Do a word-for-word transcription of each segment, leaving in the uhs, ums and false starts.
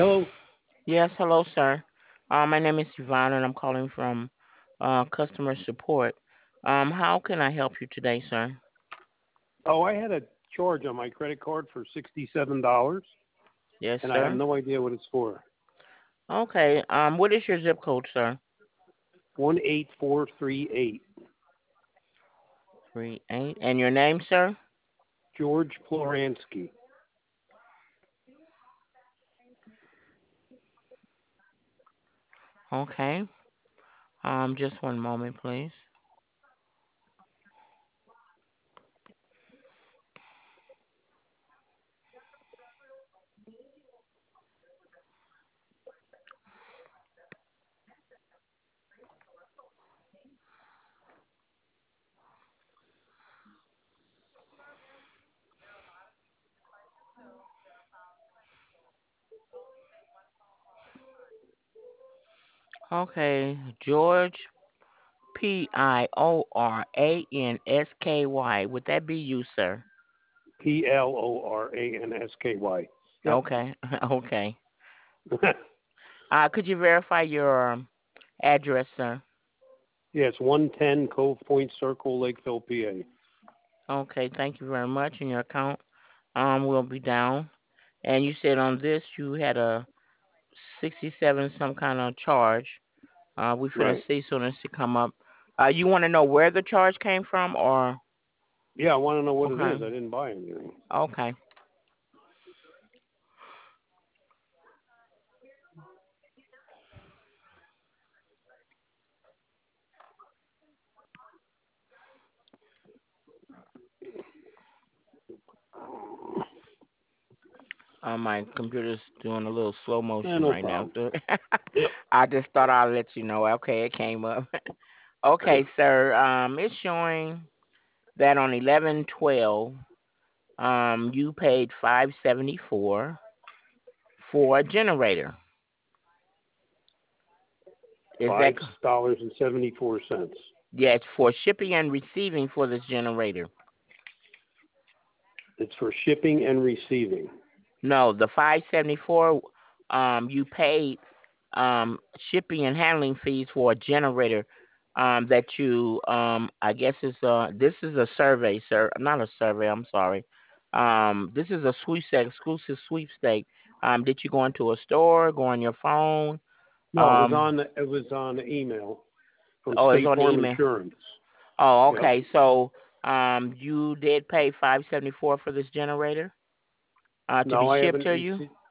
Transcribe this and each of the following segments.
Hello. Yes, hello, sir. Uh, my name is Yvonne, and I'm calling from uh, customer support. Um, how can I help you today, sir? Oh, I had a charge on my credit card for sixty-seven dollars, Yes, and I have sir. no idea what it's for. Okay. Um, what is your zip code, sir? One eight four three eight. Three eight. And your name, sir? George Floransky. Okay. Um, just one moment, please. Okay, George P I O R A N S K Y. Would that be you, sir? P L O R A N S K Y. Yep. Okay. Okay. Uh, could you verify your um, address, sir? Yes, one ten Cove Point Circle, Lakeville, P A. Okay, thank you very much. And your account um will be down. And you said on this you had a sixty-seven some kind of charge. Uh, we finna Right. see soon as it come up. Uh, you want to know where the charge came from, or Yeah, I want to know what it okay, is. I didn't buy anything. okay. Uh, my computer's doing a little slow Eh, motion no right now, problem. so Yep. I just thought I'd let you know. Okay, it came up. Okay, sir. Um, it's showing that on eleven twelve, um, you paid five seventy four for a generator. Is that Five c- dollars and seventy-four cents. yes for shipping and receiving for this generator? It's for shipping and receiving. No, the five seventy four. Um, you paid um shipping and handling fees for a generator. Um, that you um I guess is uh this is a survey, sir. Not a survey. I'm sorry. Um, this is a sweepstake, exclusive sweepstake. Um, did you go into a store, go on your phone? No, it was Um, on. It was on email from oh, it's State on the Farm email. Insurance. Oh, Yep. okay. So, um, you did pay five seventy four for this generator, uh, to No, be I shipped haven't to you. received.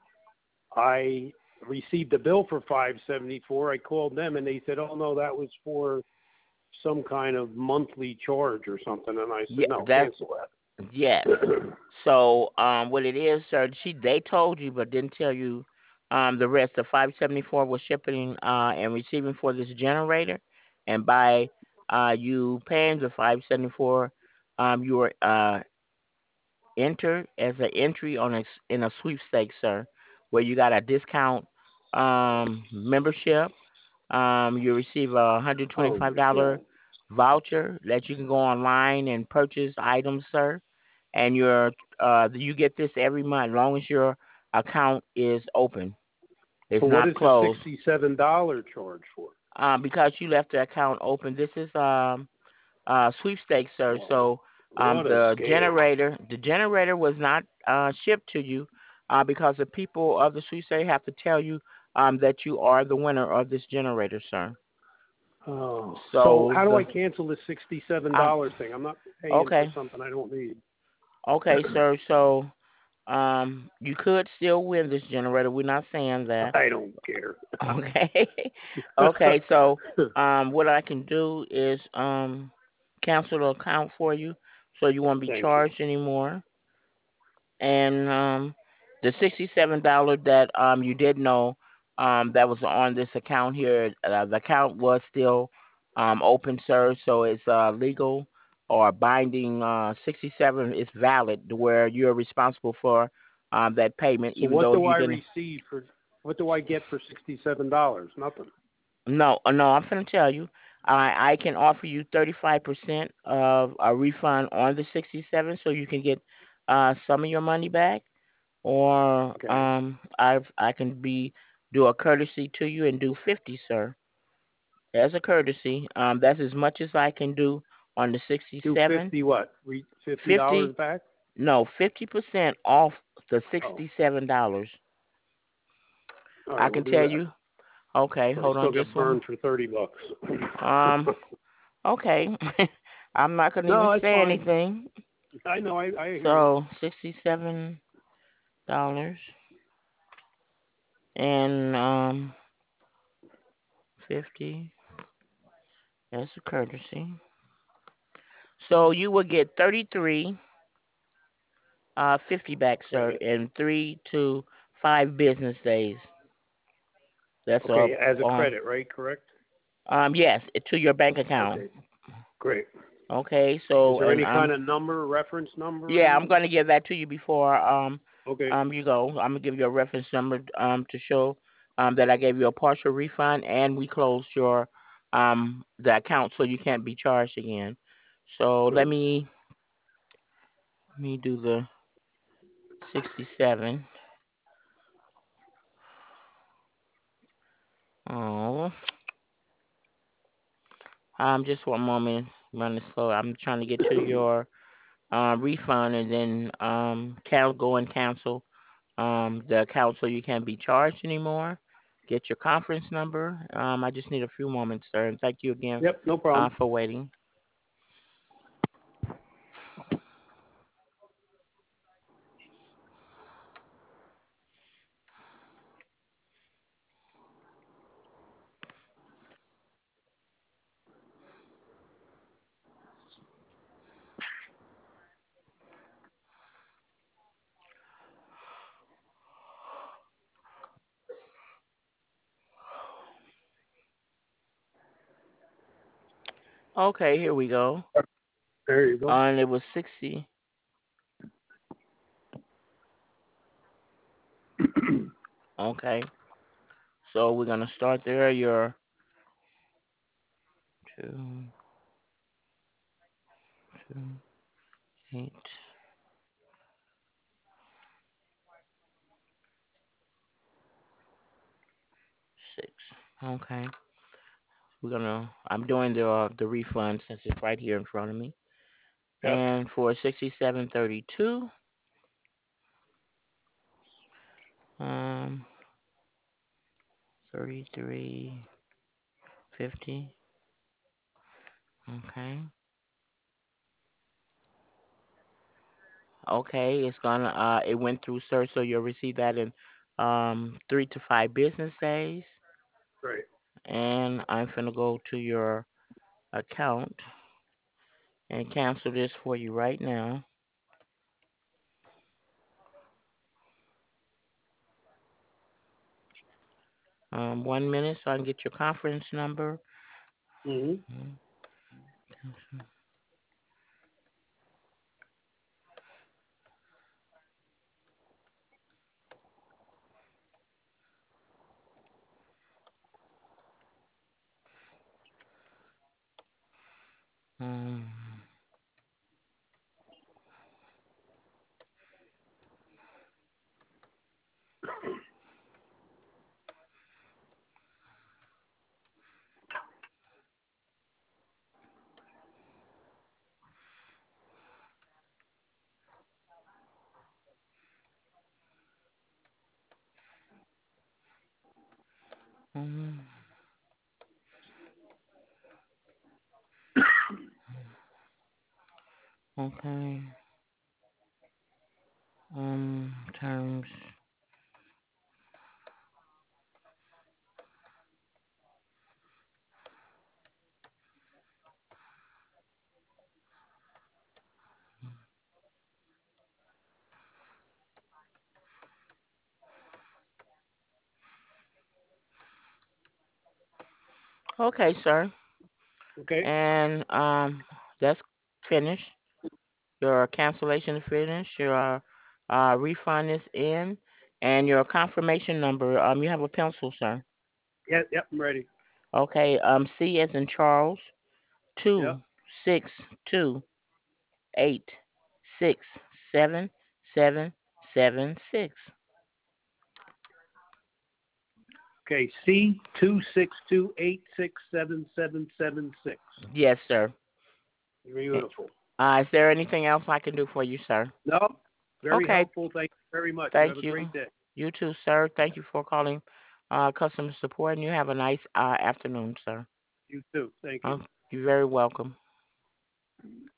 I received a bill for five seventy four. I called them and they said, "Oh no, that was for some kind of monthly charge or something." And I Yeah, said, "No, that's cancel yes. that." So, um, what it is, sir? She they told you, but didn't tell you, um, the rest. The five seventy four was shipping, uh, and receiving for this generator, and by uh you paying the five seventy four, um, you were uh entered as an entry on a s- in a sweepstakes, sir, where you got a discount um membership. Um, you receive a hundred twenty Oh five my dollar god! voucher that you can go online and purchase items, sir. And your uh you get this every month, as long as your account is open. It's So what not is the closed. sixty seven dollar charge for? Um, because you left the account open. This is um uh sweepstakes, sir. Oh, So um what a the scam! generator the generator was not uh shipped to you uh because the people of the sweepstakes have to tell you um that you are the winner of this generator, sir. Oh, so So how do the I cancel the sixty seven um dollar thing? I'm not paying for okay. something I don't need. Okay, sir. So um you could still win this generator. We're not saying that. I don't care. Okay. Okay, so um what I can do is um cancel the account for you so you won't be Thank you. charged anymore. And um the sixty seven dollar that um you did know um that was on this account here, uh, the account was still um open, sir, so it's uh legal or binding. Uh sixty seven is valid to where you're responsible for um that payment, So even what though do you I didn't. receive for? What do I get for sixty seven dollars? Nothing. No, uh, no, I'm gonna tell you. I I can offer you thirty-five percent of a refund on the sixty-seven, so you can get uh some of your money back. or Okay. um, I I can be do a courtesy to you and do fifty, sir. As a courtesy, um, that's as much as I can do on the Do sixty-seven. fifty what? Re- fifty fifty, dollars back? no, fifty percent off the Oh, sixty-seven dollars. all I right. We'll can do tell that. you. Okay, But I hold still on just get one. burned for thirty bucks. Um, okay. I'm not gonna even No, that's say fine. anything. I know. I I hear you. So sixty-seven dollars and um fifty as a courtesy. So you will get thirty-three uh fifty back, sir, Right. in three to five business days. That's Okay. up As a on credit, right? Correct. um yes, to your bank account. Okay. Great. Okay, Is so there and any um kind of number, reference number, or yeah, I'm anything? gonna give that to you before um Okay. um you go. I'm gonna give you a reference number um to show um that I gave you a partial refund and we closed your um the account so you can't be charged again. So let Good. me let me do the sixty-seven. Oh, um just one moment. Running slow. I'm trying to get to your uh, refund and then um can go and cancel um, the account so you can't be charged anymore. Get your conference number. Um, I just need a few moments, sir, and thank you again Yep. No uh, problem. for waiting. Okay, here we go. There you go. Uh, and it was sixty. Okay, so we're gonna start there. Your two, two, eight, six. Okay, we're gonna. I'm doing the uh, the refund since it's right here in front of me. Yep. And for sixty-seven thirty-two, um, thirty-three fifty. Okay. Okay, it's gonna uh it went through, sir, so you'll receive that in um three to five business days. Great. And I'm gonna go to your account and cancel this for you right now. Um one minute so I can get your conference number. Mhm. Um, um, okay. Um terms. Okay, sir. Okay. And um that's finished. Your cancellation is finished. Your uh, refund is in, and your confirmation number. Um, you have a pencil, sir. Yep. Yep. I'm ready. Okay. Um, C as in Charles. Two Yep. six two eight six seven seven seven six. Okay, C two six two eight six seven seven seven six. Yes, sir. Beautiful. Uh, is there anything else I can do for you, sir? No, very Okay. helpful. Thank you very much. You have Thank a you. great day. You too, sir. Thank you for calling uh, customer support, and you have a nice uh, afternoon, sir. You too. Thank you. Uh, you're very welcome.